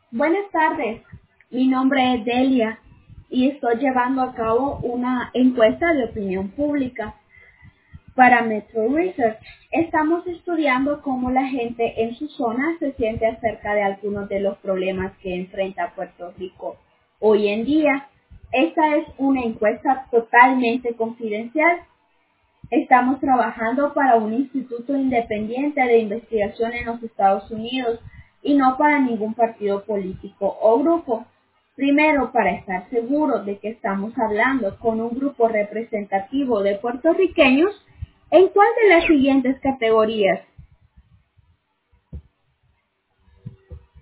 Buenas tardes, mi nombre es Delia y estoy llevando a cabo una encuesta de opinión pública para Metro Research. Estamos estudiando cómo la gente en su zona se siente acerca de algunos de los problemas que enfrenta Puerto Rico hoy en día. Esta es una encuesta totalmente confidencial. Estamos trabajando para un instituto independiente de investigación en los Estados Unidos y no para ningún partido político o grupo. Primero, para estar seguros de que estamos hablando con un grupo representativo de puertorriqueños, ¿en cuál de las siguientes categorías